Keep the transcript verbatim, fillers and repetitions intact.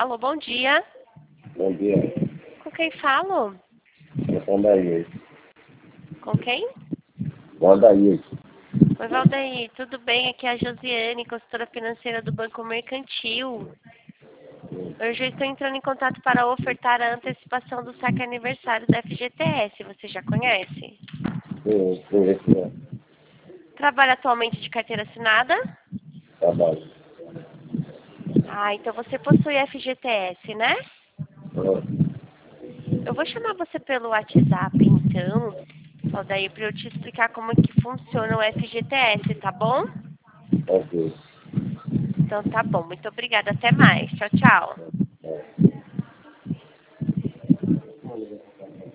Alô, bom dia. Bom dia. Com quem falo? É Valdair. Com quem? Valdair. Oi, Valdeir, tudo bem? Aqui é a Josiane, consultora financeira do Banco Mercantil. Hoje eu estou entrando em contato para ofertar a antecipação do saque aniversário da F G T S. Você já conhece? Sim, investidor. Trabalha atualmente de carteira assinada? Trabalho. Ah, então você possui F G T S, né? Ah, Eu vou chamar você pelo WhatsApp, então, Valdeir, para eu te explicar como é que funciona o F G T S, tá bom? ok. Então tá bom, muito obrigada. Até mais. Tchau, tchau. É.